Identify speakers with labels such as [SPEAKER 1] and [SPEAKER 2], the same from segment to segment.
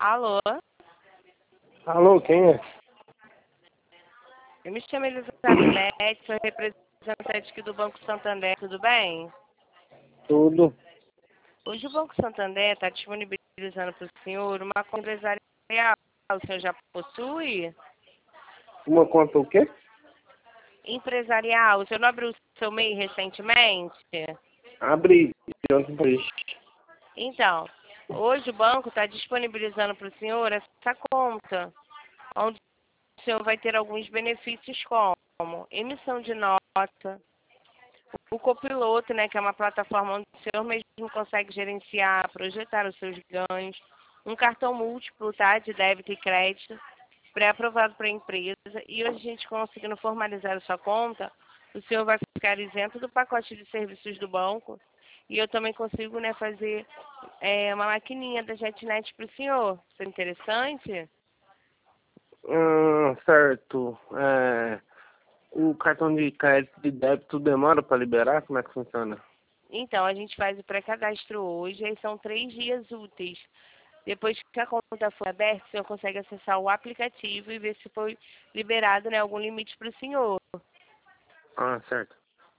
[SPEAKER 1] Alô?
[SPEAKER 2] Alô, quem é?
[SPEAKER 1] Eu me chamo Elizabeth, sou representante aqui do Banco Santander, tudo bem?
[SPEAKER 2] Tudo.
[SPEAKER 1] Hoje o Banco Santander está disponibilizando para o senhor uma conta empresarial. O senhor já possui?
[SPEAKER 2] Uma conta o quê?
[SPEAKER 1] Empresarial. O senhor não abriu o seu MEI recentemente?
[SPEAKER 2] Abri. Abri.
[SPEAKER 1] Então, hoje o banco está disponibilizando para o senhor essa conta, onde o senhor vai ter alguns benefícios como emissão de nota, o copiloto, né, que é uma plataforma onde o senhor mesmo consegue gerenciar, projetar os seus ganhos, um cartão múltiplo, tá, de débito e crédito, pré-aprovado para a empresa, e hoje a gente conseguindo formalizar a sua conta, o senhor vai ficar isento do pacote de serviços do banco, e eu também consigo, né, fazer uma maquininha da JetNet para o senhor. Isso é interessante?
[SPEAKER 2] Certo. O cartão de crédito de débito demora para liberar? Como é que funciona?
[SPEAKER 1] Então, a gente faz o pré-cadastro hoje, aí são 3 dias úteis. Depois que a conta for aberta, o senhor consegue acessar o aplicativo e ver se foi liberado, né, algum limite para o senhor.
[SPEAKER 2] Certo.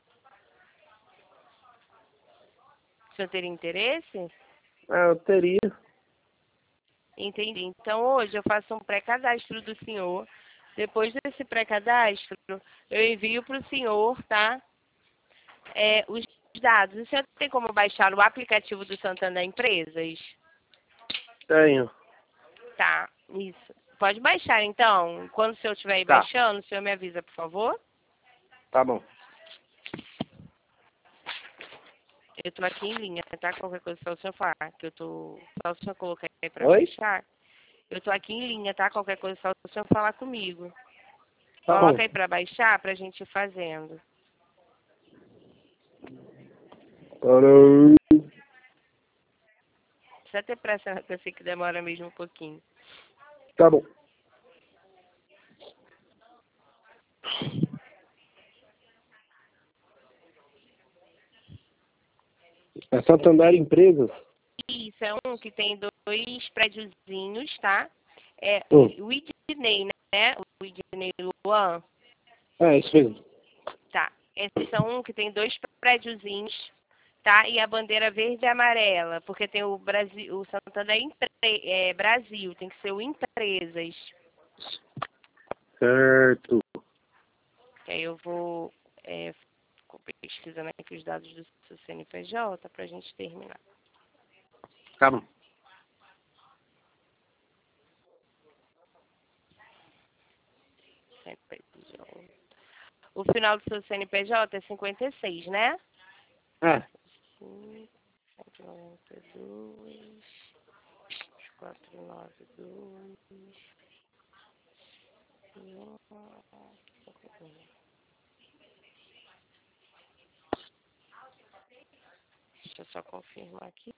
[SPEAKER 1] O senhor teria interesse?
[SPEAKER 2] Eu teria.
[SPEAKER 1] Entendi. Então, hoje eu faço um pré-cadastro do senhor. Depois desse pré-cadastro, eu envio para o senhor, tá? Os dados. O senhor tem como baixar o aplicativo do Santander Empresas?
[SPEAKER 2] Tenho.
[SPEAKER 1] Tá, isso. Pode baixar, então. Quando o senhor estiver aí
[SPEAKER 2] Tá.
[SPEAKER 1] baixando, o senhor me avisa, por favor.
[SPEAKER 2] Tá bom.
[SPEAKER 1] Eu tô aqui em linha, tá? Qualquer coisa só o senhor falar, que eu tô... Só o senhor colocar aí pra
[SPEAKER 2] Oi?
[SPEAKER 1] baixar. Eu tô aqui em linha, tá? Qualquer coisa só o senhor falar comigo.
[SPEAKER 2] Tá
[SPEAKER 1] Coloca
[SPEAKER 2] bom.
[SPEAKER 1] aí pra baixar pra gente ir fazendo.
[SPEAKER 2] Parou.
[SPEAKER 1] Precisa ter pressa, que eu sei que demora mesmo um pouquinho.
[SPEAKER 2] Tá bom. É Santander Empresas?
[SPEAKER 1] Isso, é um que tem 2 prédiozinhos, tá? É
[SPEAKER 2] Hum.
[SPEAKER 1] o Idney, né? O Idney Luan.
[SPEAKER 2] É, isso mesmo.
[SPEAKER 1] Tá. Esses são um que tem 2 prédiozinhos, tá? E a bandeira verde e amarela, porque tem o Brasil, o Santander Brasil, tem que ser o Empresas.
[SPEAKER 2] Certo.
[SPEAKER 1] Que aí eu vou pesquisando aqui os dados do seu CNPJ pra gente terminar.
[SPEAKER 2] Tá bom.
[SPEAKER 1] CNPJ. O final do seu CNPJ é 56, né?
[SPEAKER 2] É.
[SPEAKER 1] 192, 492. Deixa eu só confirmar aqui.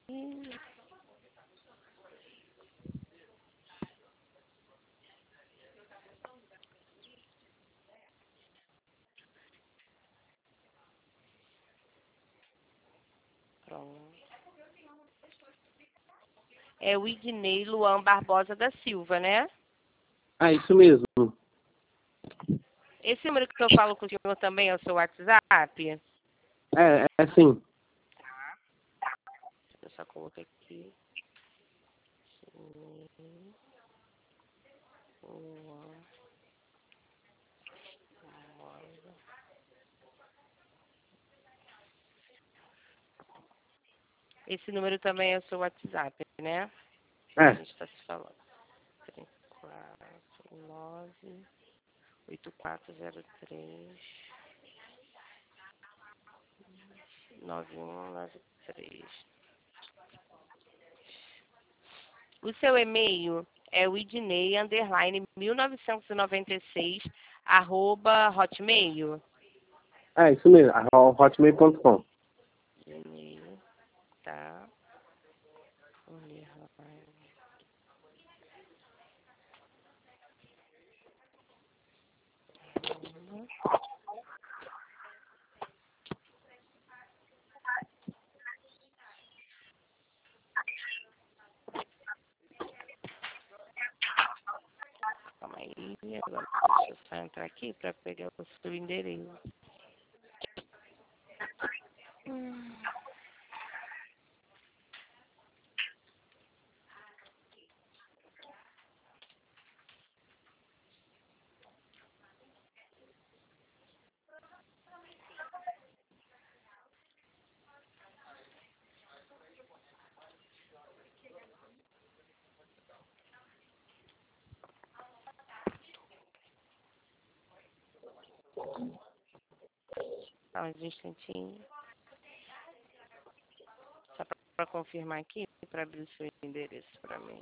[SPEAKER 1] Pronto. É o Idnei Luan Barbosa da Silva, né?
[SPEAKER 2] É isso mesmo.
[SPEAKER 1] Esse número que eu falo com o senhor também é o seu WhatsApp?
[SPEAKER 2] É sim.
[SPEAKER 1] Eu só coloquei aqui. Luan. Esse número também é o seu WhatsApp, né? A
[SPEAKER 2] É.
[SPEAKER 1] gente está se falando. 349 8403 9193. O seu e-mail é o idnei_1996 @hotmail.
[SPEAKER 2] É isso mesmo. Hotmail.com.
[SPEAKER 1] E-mail, tá? Agora deixa eu só entrar aqui para pegar o seu endereço. Só um instantinho. Só para confirmar aqui, para abrir o seu endereço para mim.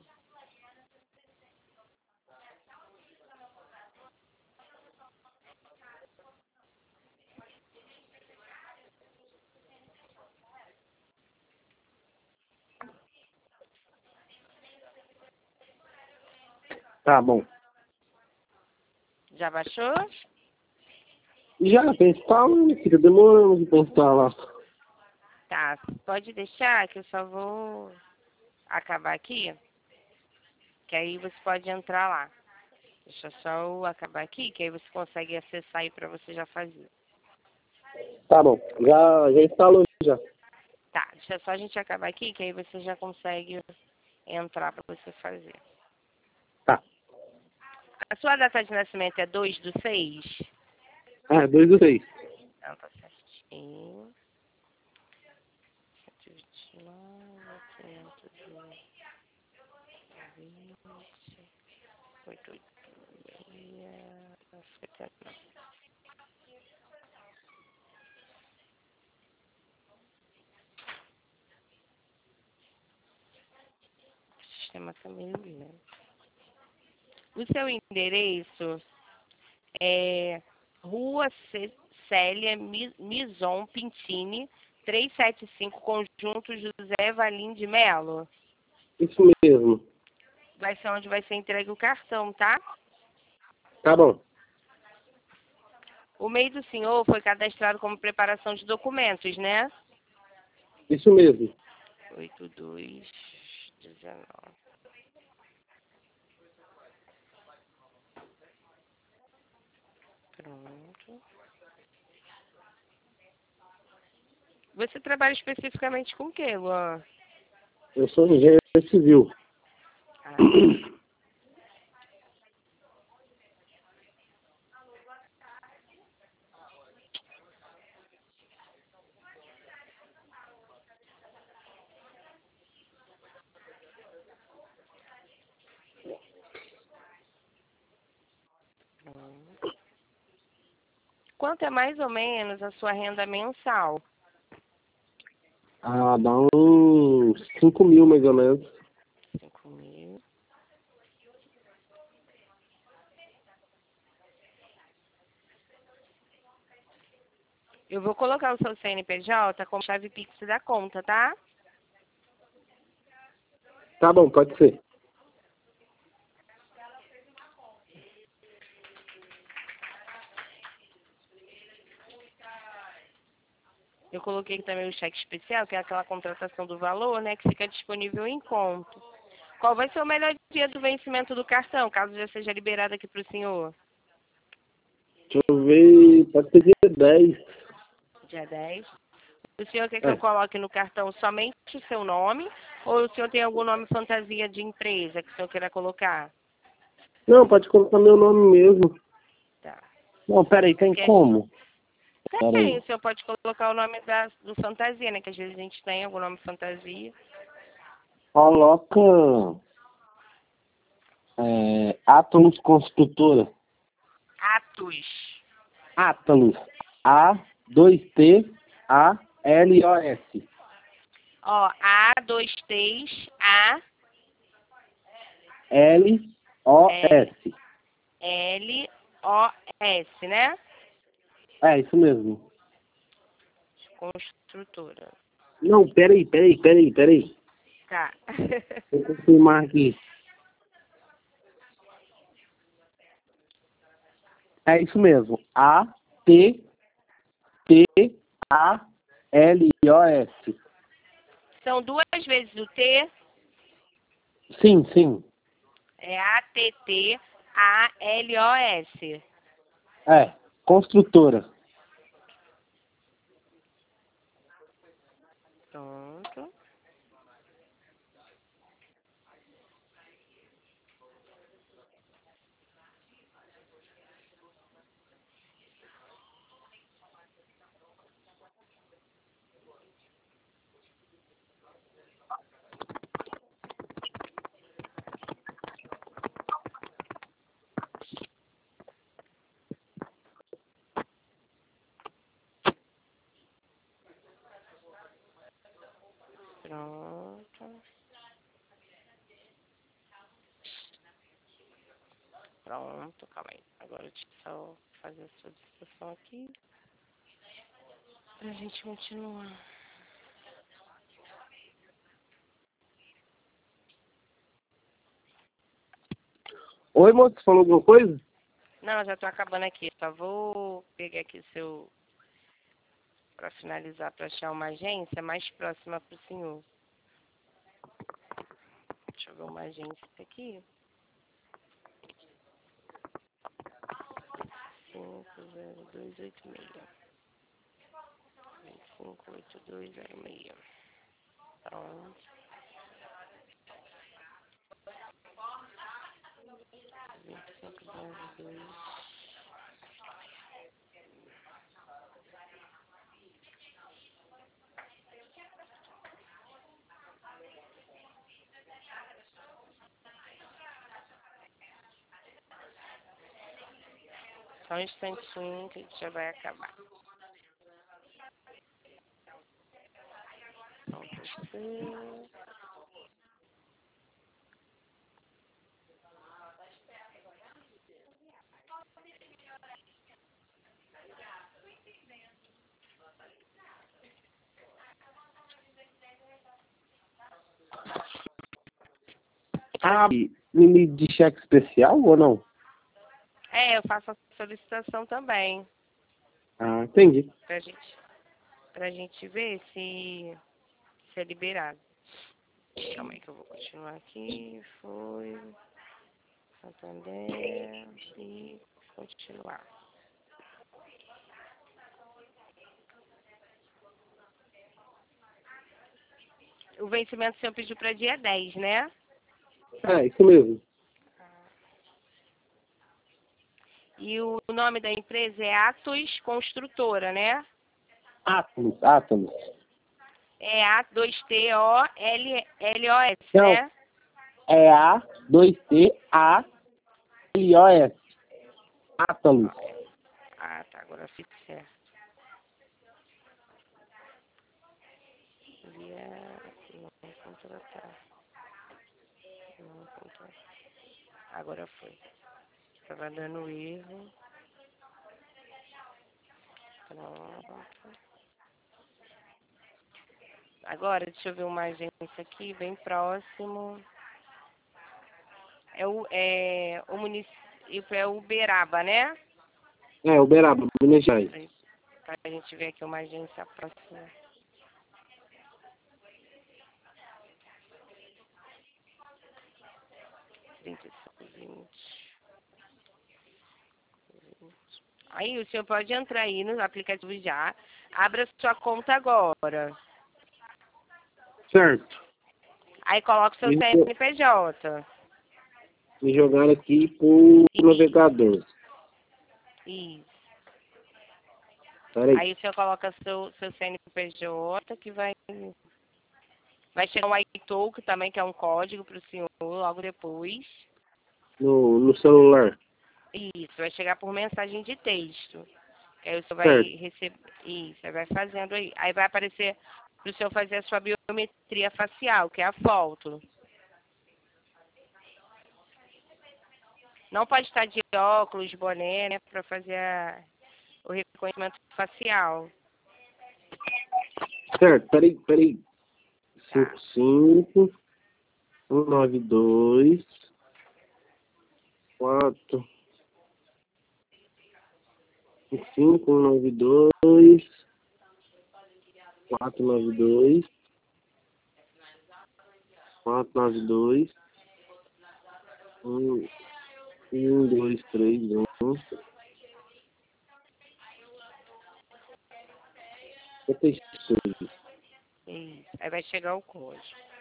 [SPEAKER 2] Tá bom.
[SPEAKER 1] Já baixou?
[SPEAKER 2] Já, tá instalando, fica demorando pra instalar.
[SPEAKER 1] Tá, pode deixar que eu só vou acabar aqui, que aí você pode entrar lá. Deixa só eu acabar aqui, que aí você consegue acessar aí para você já fazer.
[SPEAKER 2] Tá bom, já instalou já.
[SPEAKER 1] Tá, deixa só a gente acabar aqui, que aí você já consegue entrar para você fazer.
[SPEAKER 2] Tá.
[SPEAKER 1] A sua data de nascimento é 2/6?
[SPEAKER 2] Ah, 2 do 6.
[SPEAKER 1] Então tá certinho. 129, 520, 886, o sistema tá meio lento. O seu endereço é Rua Célia Mison Pintini, 375, Conjunto José Valim de Melo.
[SPEAKER 2] Isso mesmo.
[SPEAKER 1] Vai ser onde vai ser entregue o cartão, tá?
[SPEAKER 2] Tá bom.
[SPEAKER 1] O MEI do senhor foi cadastrado como preparação de documentos, né?
[SPEAKER 2] Isso mesmo.
[SPEAKER 1] 8219. Pronto. Você trabalha especificamente com o quê, Luan?
[SPEAKER 2] Eu sou engenheiro civil.
[SPEAKER 1] Ah, pronto. Quanto é mais ou menos a sua renda mensal?
[SPEAKER 2] Ah, dá uns 5 mil mais ou menos.
[SPEAKER 1] 5.000. Eu vou colocar o seu CNPJ como chave Pix da conta, tá?
[SPEAKER 2] Tá bom, pode ser.
[SPEAKER 1] Eu coloquei também o cheque especial, que é aquela contratação do valor, né, que fica disponível em conta. Qual vai ser o melhor dia do vencimento do cartão, caso já seja liberado aqui para o senhor?
[SPEAKER 2] Deixa eu ver, pode ser dia 10.
[SPEAKER 1] Dia 10. O senhor quer que eu
[SPEAKER 2] É.
[SPEAKER 1] coloque no cartão somente o seu nome? Ou o senhor tem algum nome fantasia de empresa que o senhor queira colocar?
[SPEAKER 2] Não, pode colocar meu nome mesmo.
[SPEAKER 1] Tá.
[SPEAKER 2] Não, peraí, tem
[SPEAKER 1] Quer-
[SPEAKER 2] como?
[SPEAKER 1] Tem,
[SPEAKER 2] Peraí.
[SPEAKER 1] o senhor pode colocar o nome do fantasia, né? Que às vezes a gente tem algum nome fantasia.
[SPEAKER 2] Coloca Atlas Construtora.
[SPEAKER 1] Atos.
[SPEAKER 2] Atlas. A2TALOS.
[SPEAKER 1] Ó, A2T's, A,
[SPEAKER 2] LOS.
[SPEAKER 1] L, O, S, né?
[SPEAKER 2] É, isso mesmo.
[SPEAKER 1] Construtora.
[SPEAKER 2] Não, peraí.
[SPEAKER 1] Tá.
[SPEAKER 2] Vou confirmar aqui. É isso mesmo. ATTALOS.
[SPEAKER 1] São duas vezes o T,
[SPEAKER 2] Sim, sim.
[SPEAKER 1] é A, T, T, A-L-O-S.
[SPEAKER 2] É, construtora.
[SPEAKER 1] Pronto. Pronto. Pronto, calma aí. Agora deixa eu só fazer a solicitação aqui. Pra gente continuar.
[SPEAKER 2] Oi, moço, você falou alguma coisa?
[SPEAKER 1] Não, já tô acabando aqui. Só vou pegar aqui seu... Pra finalizar, pra achar uma agência mais próxima pro senhor. Deixa eu ver uma agência aqui. 50286. 258206. Pronto. 2502. Só um instantinho que já vai acabar. Pronto.
[SPEAKER 2] Ah, limite de cheque especial ou não?
[SPEAKER 1] É, eu faço a solicitação também.
[SPEAKER 2] Ah, entendi.
[SPEAKER 1] Pra gente ver se é liberado. Calma aí que eu vou continuar aqui. Foi. Santander. E continuar. O vencimento o senhor pediu para dia 10, né?
[SPEAKER 2] É, isso mesmo.
[SPEAKER 1] E o nome da empresa é Atos Construtora, né?
[SPEAKER 2] Átomos.
[SPEAKER 1] É A2TOLLOS,
[SPEAKER 2] Não,
[SPEAKER 1] né?
[SPEAKER 2] é A2TALOS. Átomos.
[SPEAKER 1] Ah, tá, agora fica certo. Não contratar. Não contratar. Agora foi. Tava dando erro. Pronto. Agora, deixa eu ver uma agência aqui, bem próximo. O município é Uberaba, né?
[SPEAKER 2] É, Uberaba, Minas Gerais.
[SPEAKER 1] Pra gente ver aqui uma agência próxima. Aí o senhor pode entrar aí no aplicativo já. Abra sua conta agora.
[SPEAKER 2] Certo.
[SPEAKER 1] Aí coloca o seu
[SPEAKER 2] Me,
[SPEAKER 1] CNPJ.
[SPEAKER 2] me jogaram aqui pro navegador.
[SPEAKER 1] Isso.
[SPEAKER 2] Peraí.
[SPEAKER 1] Aí o senhor coloca seu CNPJ que vai chegar um iTalk também, que é um código para o senhor logo depois.
[SPEAKER 2] No celular.
[SPEAKER 1] Isso, vai chegar por mensagem de texto. Que aí o senhor vai
[SPEAKER 2] Certo.
[SPEAKER 1] receber. Isso, aí vai fazendo aí. Aí vai aparecer para o senhor fazer a sua biometria facial, que é a foto. Não pode estar de óculos, boné, né, para fazer o reconhecimento facial.
[SPEAKER 2] Certo, peraí.
[SPEAKER 1] Tá.
[SPEAKER 2] 55 192 4 5192 492 492 1 2, 3, 1.
[SPEAKER 1] Isso. Aí vai chegar o código.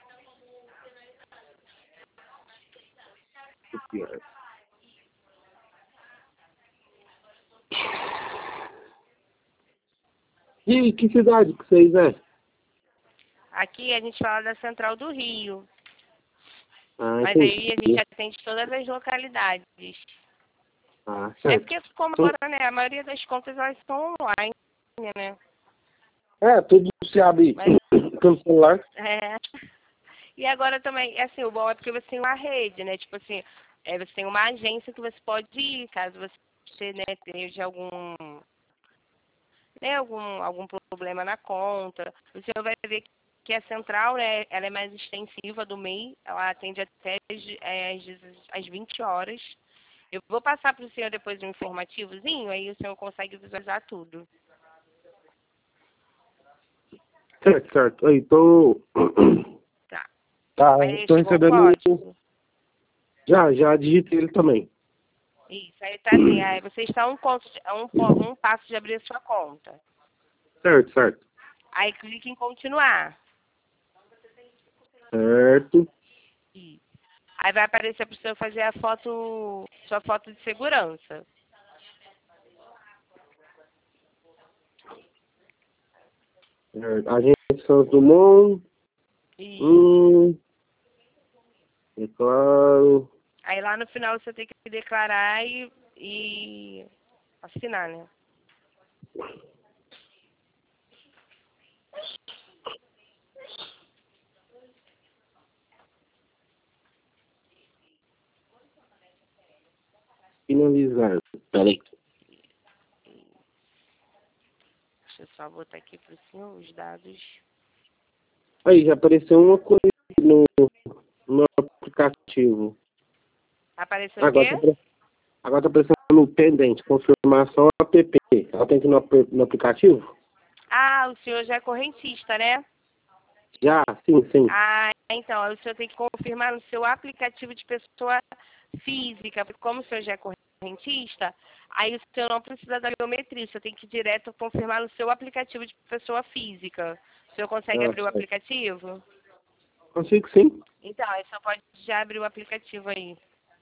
[SPEAKER 2] E que cidade que vocês é?
[SPEAKER 1] Aqui a gente fala da Central do Rio.
[SPEAKER 2] Ah,
[SPEAKER 1] Mas aí a gente atende todas as localidades.
[SPEAKER 2] Ah,
[SPEAKER 1] É
[SPEAKER 2] certo.
[SPEAKER 1] porque, como agora, né, a maioria das contas elas são online, né?
[SPEAKER 2] Tudo se abre
[SPEAKER 1] Mas,
[SPEAKER 2] pelo celular.
[SPEAKER 1] E agora também, assim, o bom é porque você tem uma rede, né? Tipo assim, você tem uma agência que você pode ir, caso você, né, tenha algum problema na conta. O senhor vai ver que a central, né, ela é mais extensiva do MEI, ela atende até às 20 horas. Eu vou passar para o senhor depois um informativozinho, aí o senhor consegue visualizar tudo.
[SPEAKER 2] Certo. Aí, tô...
[SPEAKER 1] Tá.
[SPEAKER 2] Tá,
[SPEAKER 1] Aí
[SPEAKER 2] tô
[SPEAKER 1] chegou o
[SPEAKER 2] recebendo...
[SPEAKER 1] código?
[SPEAKER 2] Já digitei ele também.
[SPEAKER 1] Isso, aí tá assim, aí você está a um passo de abrir a sua conta.
[SPEAKER 2] Certo.
[SPEAKER 1] Aí clique em continuar.
[SPEAKER 2] Certo.
[SPEAKER 1] Isso. Aí vai aparecer para o senhor fazer sua foto de segurança.
[SPEAKER 2] Agência Santos Dumont.
[SPEAKER 1] Isso.
[SPEAKER 2] É claro.
[SPEAKER 1] Aí lá no final você tem que declarar e assinar, né?
[SPEAKER 2] Finalizar. Peraí.
[SPEAKER 1] Deixa eu só botar aqui para o senhor os dados.
[SPEAKER 2] Aí, já apareceu uma coisa no aplicativo.
[SPEAKER 1] Apareceu o quê?
[SPEAKER 2] Agora tá aparecendo no pendente, confirmação app. Ela tem que ir no aplicativo?
[SPEAKER 1] Ah, o senhor já é correntista, né?
[SPEAKER 2] Já, sim.
[SPEAKER 1] Ah, então, aí o senhor tem que confirmar no seu aplicativo de pessoa física, porque como o senhor já é correntista, aí o senhor não precisa da biometria, o senhor tem que ir direto confirmar no seu aplicativo de pessoa física. O senhor consegue abrir o
[SPEAKER 2] Certo.
[SPEAKER 1] aplicativo?
[SPEAKER 2] Consigo sim.
[SPEAKER 1] Então, aí o senhor pode já abrir o aplicativo aí.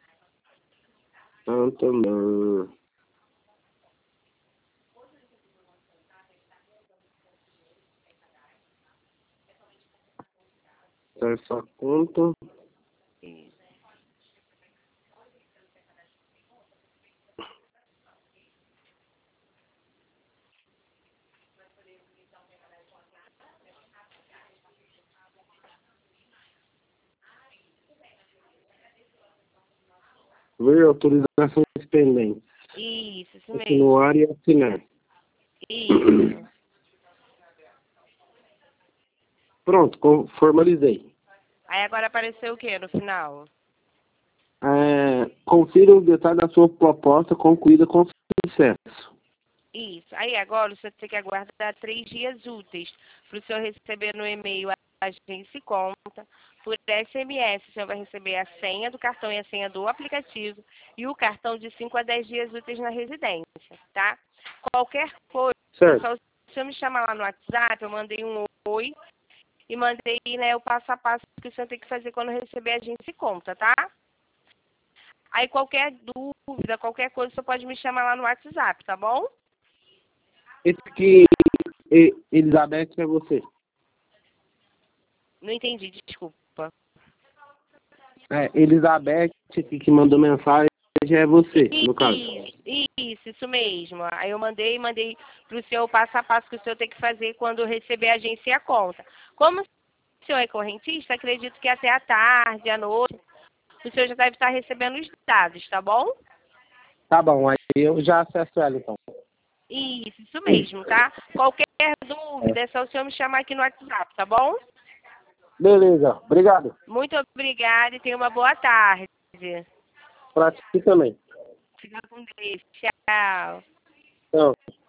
[SPEAKER 2] Também. Tá sua conta.
[SPEAKER 1] Isso.
[SPEAKER 2] Ver autorizações pendentes.
[SPEAKER 1] Isso mesmo.
[SPEAKER 2] Continuar e assinar.
[SPEAKER 1] Isso.
[SPEAKER 2] Pronto, formalizei.
[SPEAKER 1] Aí agora apareceu o que no final?
[SPEAKER 2] Confira os detalhes da sua proposta concluída com sucesso.
[SPEAKER 1] Isso. Aí agora o senhor tem que aguardar 3 dias úteis para o senhor receber no e-mail a agência e conta. Por SMS, o senhor vai receber a senha do cartão e a senha do aplicativo e o cartão de 5 a 10 dias úteis na residência, tá? Qualquer coisa, só o senhor me chamar lá no WhatsApp, eu mandei um oi e mandei, né, o passo a passo que o senhor tem que fazer quando receber a agência e conta, tá? Aí qualquer dúvida, qualquer coisa, o senhor pode me chamar lá no WhatsApp, tá bom?
[SPEAKER 2] Esse aqui, Elizabeth, é você.
[SPEAKER 1] Não entendi, desculpa.
[SPEAKER 2] Elizabeth aqui que mandou mensagem é você, no caso.
[SPEAKER 1] Isso mesmo. Aí eu mandei para o senhor o passo a passo que o senhor tem que fazer quando receber a agência e a conta. Como o senhor é correntista, acredito que até à tarde, à noite, o senhor já deve estar recebendo os dados, tá bom?
[SPEAKER 2] Tá bom, aí eu já acesso ela então.
[SPEAKER 1] Isso mesmo, tá? Qualquer dúvida é só o senhor me chamar aqui no WhatsApp, tá bom?
[SPEAKER 2] Beleza, obrigado.
[SPEAKER 1] Muito obrigada e tenha uma boa tarde.
[SPEAKER 2] Pra ti também.
[SPEAKER 1] Fica com Deus. Tchau.
[SPEAKER 2] Tchau.